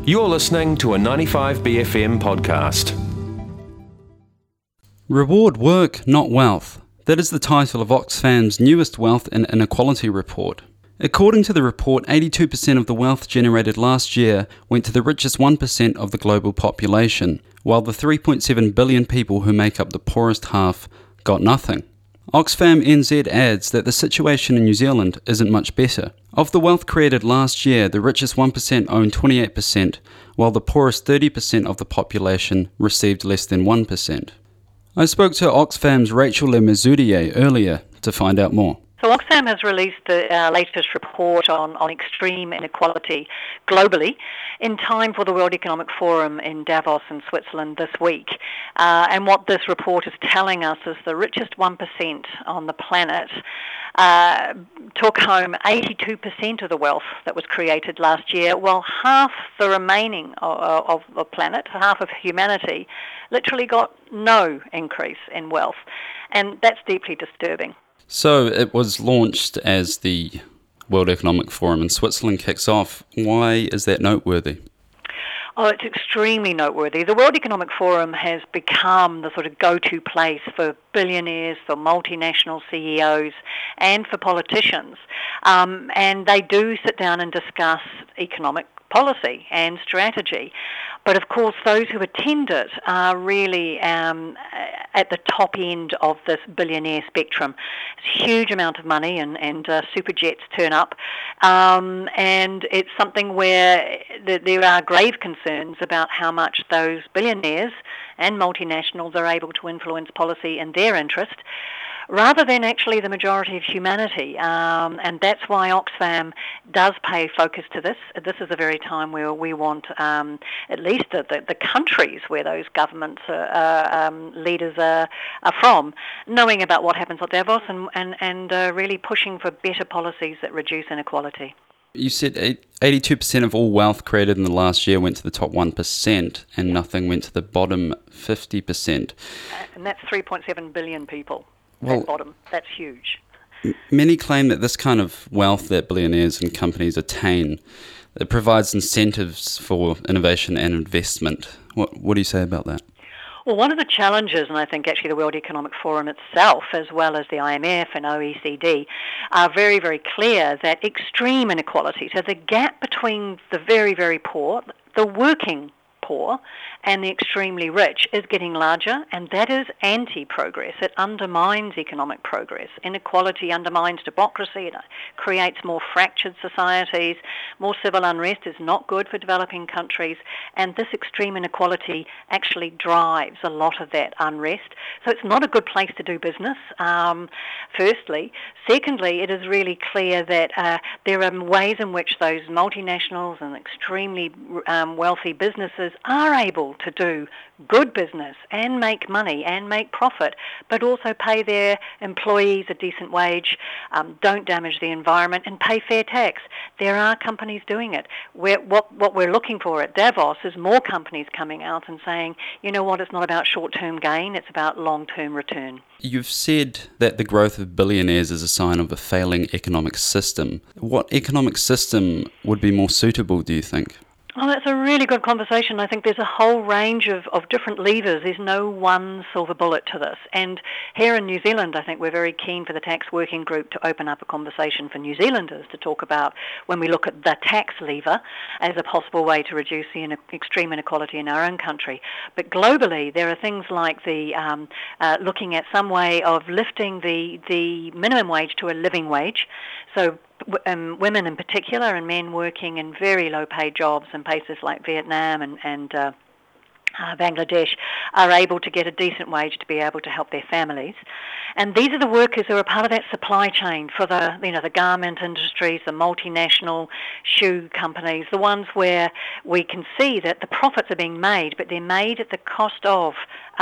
You're listening to a 95BFM podcast. Reward work, not wealth. That is the title of Oxfam's newest wealth and inequality report. According to the report, 82% of the wealth generated last year went to the richest 1% of the global population, while the 3.7 billion people who make up the poorest half got nothing. Oxfam NZ adds that the situation in New Zealand isn't much better. Of the wealth created last year, the richest 1% owned 28%, while the poorest 30% of the population received less than 1%. I spoke to Oxfam's Rachel Lemezurier earlier to find out more. So Oxfam has released the latest report on extreme inequality globally in time for the World Economic Forum in Davos in Switzerland this week. And what this report is telling us is the richest 1% on the planet took home 82% of the wealth that was created last year, while half the remaining of the planet, half of humanity, literally got no increase in wealth. And that's deeply disturbing. So it was launched as the World Economic Forum in Switzerland kicks off. Why is that noteworthy? Oh, it's extremely noteworthy. The World Economic Forum has become the sort of go-to place for billionaires, for multinational CEOs, and for politicians. And they do sit down and discuss economic policy and strategy. But of course, those who attend it are really at the top end of this billionaire spectrum. It's a huge amount of money, and super jets turn up. And it's something where there are grave concerns about how much those billionaires and multinationals are able to influence policy in their interest, rather than actually the majority of humanity. And that's why Oxfam does pay focus to this. This is a very time where we want at least the countries where those governments leaders are from, knowing about what happens at Davos and really pushing for better policies that reduce inequality. You said 82% of all wealth created in the last year went to the top 1% and nothing went to the bottom 50%. And that's 3.7 billion people. Well, at bottom. That's huge. Many claim that this kind of wealth that billionaires and companies attain, it provides incentives for innovation and investment. What do you say about that? Well, one of the challenges, and I think actually the World Economic Forum itself, as well as the IMF and OECD, are very, very clear that extreme inequality, so the gap between the very, very poor, the working poor, and the extremely rich is getting larger, and that is anti-progress. It undermines economic progress. Inequality undermines democracy. It creates more fractured societies. More civil unrest is not good for developing countries, and this extreme inequality actually drives a lot of that unrest. So it's not a good place to do business, firstly. Secondly, it is really clear that there are ways in which those multinationals and extremely wealthy businesses are able to do good business and make money and make profit, but also pay their employees a decent wage, don't damage the environment, and pay fair tax. There are companies doing it. What we're looking for at Davos is more companies coming out and saying, you know what, it's not about short-term gain, it's about long-term return. You've said that the growth of billionaires is a sign of a failing economic system. What economic system would be more suitable, do you think? Oh, that's a really good conversation. I think there's a whole range of different levers. There's no one silver bullet to this. And here in New Zealand, I think we're very keen for the tax working group to open up a conversation for New Zealanders to talk about when we look at the tax lever as a possible way to reduce the extreme inequality in our own country. But globally, there are things like the looking at some way of lifting the minimum wage to a living wage. So women in particular and men working in very low-paid jobs in places like Vietnam and Bangladesh are able to get a decent wage to be able to help their families. And these are the workers who are part of that supply chain for the garment industries, the multinational shoe companies, the ones where we can see that the profits are being made, but they're made at the cost of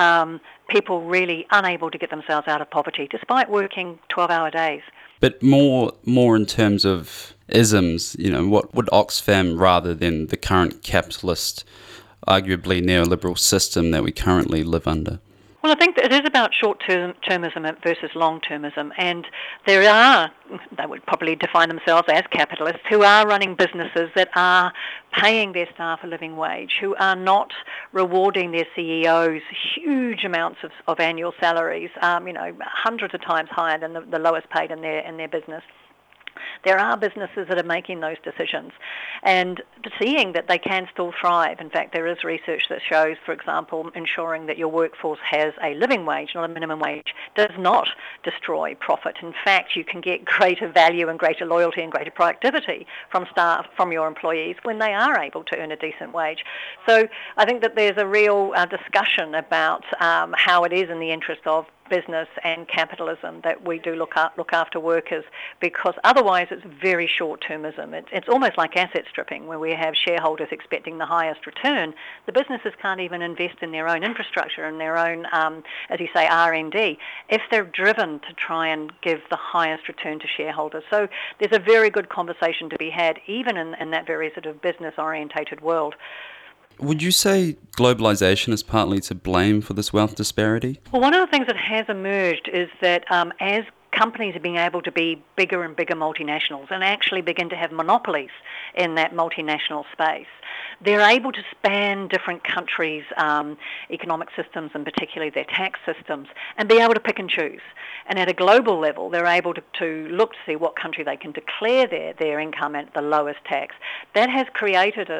people really unable to get themselves out of poverty, despite working 12-hour days. But more in terms of isms, what would Oxfam, rather than the current capitalist, arguably neoliberal system that we currently live under? Well, Well, I think that it is about short-termism versus long-termism, and there are, they would probably define themselves as capitalists, who are running businesses that are paying their staff a living wage, who are not rewarding their CEOs huge amounts of annual salaries, hundreds of times higher than the lowest paid in their business. There are businesses that are making those decisions and seeing that they can still thrive. In fact, there is research that shows, for example, ensuring that your workforce has a living wage, not a minimum wage, does not destroy profit. In fact, you can get greater value and greater loyalty and greater productivity from staff, from your employees, when they are able to earn a decent wage. So I think that there's a real discussion about how it is in the interest of business and capitalism that we do look after workers, because otherwise it's very short-termism. It's almost like asset stripping, where we have shareholders expecting the highest return. The businesses can't even invest in their own infrastructure and their own, as you say, R&D, if they're driven to try and give the highest return to shareholders. So there's a very good conversation to be had, even in that very sort of business-orientated world. Would you say globalisation is partly to blame for this wealth disparity? Well, one of the things that has emerged is that as companies are being able to be bigger and bigger multinationals and actually begin to have monopolies in that multinational space, they're able to span different countries' economic systems, and particularly their tax systems, and be able to pick and choose. And at a global level, they're able to look to see what country they can declare their income at the lowest tax. That has created,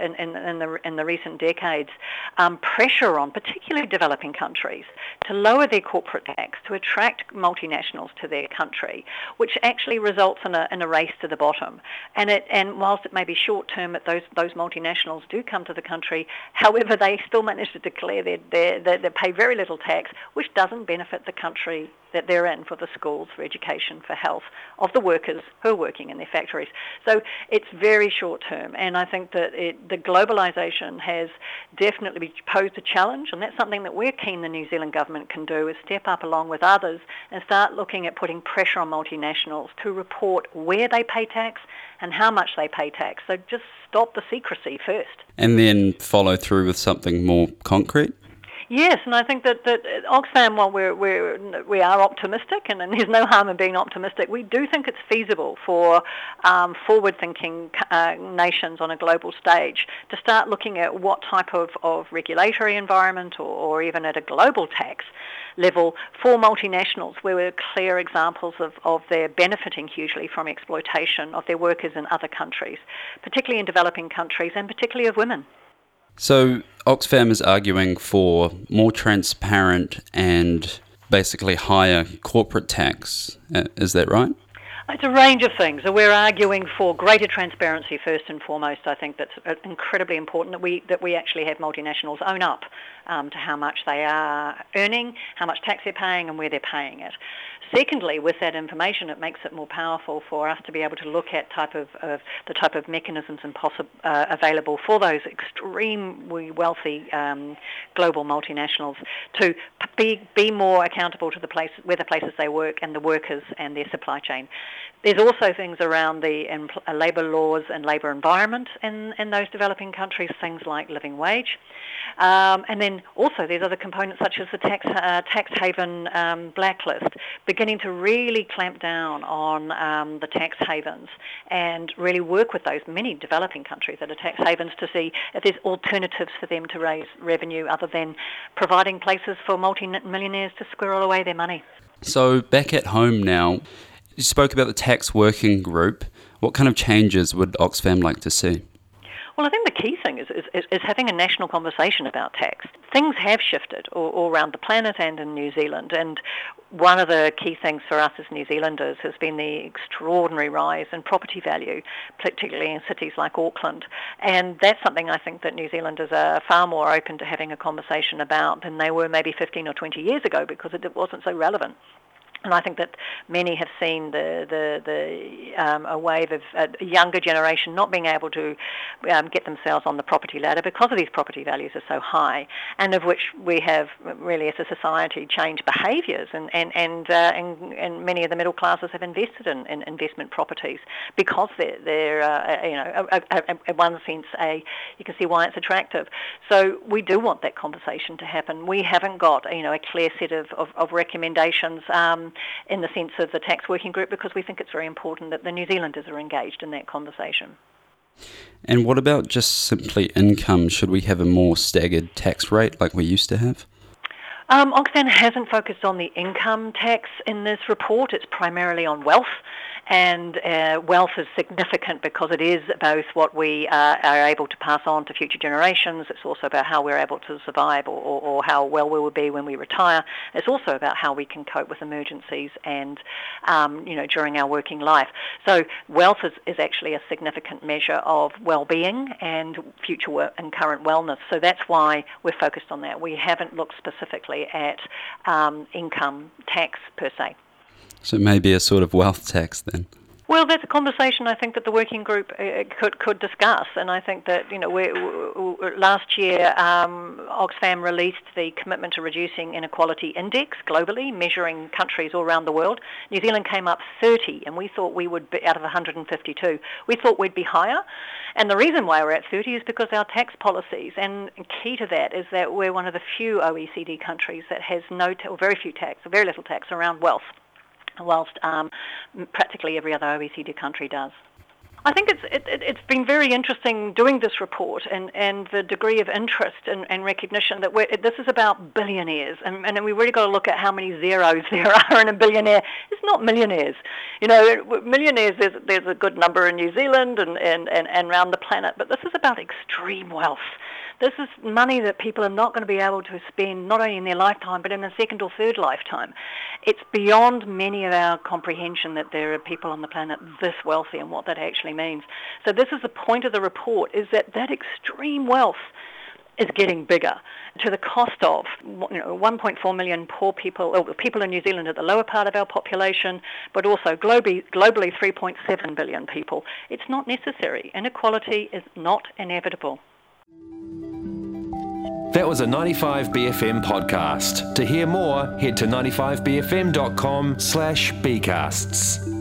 in the recent decades, pressure on particularly developing countries to lower their corporate tax, to attract multinationals to their country, which actually results in a race to the bottom. And whilst it may be short term that those multinationals do come to the country, however, they still manage to declare they pay very little tax, which doesn't benefit the country that they're in, for the schools, for education, for health of the workers who are working in their factories. So it's very short term, and I think that the globalisation has definitely posed a challenge, and that's something that we're keen the New Zealand government can do, is step up along with others and start looking at putting pressure on multinationals to report where they pay tax and how much they pay tax. So just stop the secrecy first. And then follow through with something more concrete? Yes, and I think that Oxfam, while we are optimistic, and there's no harm in being optimistic, we do think it's feasible for forward-thinking nations on a global stage to start looking at what type of regulatory environment or even at a global tax level for multinationals, where we're clear examples of their benefiting hugely from exploitation of their workers in other countries, particularly in developing countries and particularly of women. So Oxfam is arguing for more transparent and basically higher corporate tax. Is that right? It's a range of things. So we're arguing for greater transparency first and foremost. I think that's incredibly important that we actually have multinationals own up to how much they are earning, how much tax they're paying, and where they're paying it. Secondly, with that information, it makes it more powerful for us to be able to look at the type of mechanisms and available for those extremely wealthy global multinationals to be more accountable to the places they work and the workers and their supply chain. There's also things around the labour laws and labour environment in those developing countries, things like living wage. And then also there's other components such as the tax haven blacklist, beginning to really clamp down on the tax havens and really work with those many developing countries that are tax havens to see if there's alternatives for them to raise revenue other than providing places for multi-millionaires to squirrel away their money. So back at home now, you spoke about the tax working group. What kind of changes would Oxfam like to see? Well, I think the key thing is having a national conversation about tax. Things have shifted all around the planet and in New Zealand, and one of the key things for us as New Zealanders has been the extraordinary rise in property value, particularly in cities like Auckland. And that's something I think that New Zealanders are far more open to having a conversation about than they were maybe 15 or 20 years ago, because it wasn't so relevant. And I think that many have seen a wave of a younger generation not being able to get themselves on the property ladder because of these property values are so high, and of which we have really as a society changed behaviours, and many of the middle classes have invested in investment properties because they're in one sense you can see why it's attractive. So we do want that conversation to happen. We haven't got a clear set of recommendations in the sense of the tax working group, because we think it's very important that the New Zealanders are engaged in that conversation. And what about just simply income? Should we have a more staggered tax rate like we used to have? Oxfam hasn't focused on the income tax in this report. It's primarily on wealth. And wealth is significant because it is both what we are able to pass on to future generations. It's also about how we're able to survive or how well we will be when we retire. It's also about how we can cope with emergencies and, during our working life. So wealth is actually a significant measure of well-being and future and current wellness. So that's why we're focused on that. We haven't looked specifically at income tax per se. So maybe a sort of wealth tax then? Well, that's a conversation I think that the working group could discuss, and I think that last year Oxfam released the Commitment to Reducing Inequality Index globally, measuring countries all around the world. New Zealand came up 30, and we thought we would be out of 152. We thought we'd be higher, and the reason why we're at 30 is because our tax policies, and key to that is that we're one of the few OECD countries that has very little tax around wealth, whilst practically every other OECD country does. I think it's been very interesting doing this report and the degree of interest and recognition that this is about billionaires, and we've really got to look at how many zeros there are in a billionaire. It's not millionaires. Millionaires, there's a good number in New Zealand and around the planet, but this is about extreme wealth. This is money that people are not going to be able to spend not only in their lifetime but in a second or third lifetime. It's beyond many of our comprehension that there are people on the planet this wealthy and what that actually means. So this is the point of the report, is that extreme wealth is getting bigger to the cost of 1.4 million poor people, or people in New Zealand at the lower part of our population, but also globally 3.7 billion people. It's not necessary. Inequality is not inevitable. That was a 95BFM podcast. To hear more, head to 95bfm.com/bcasts.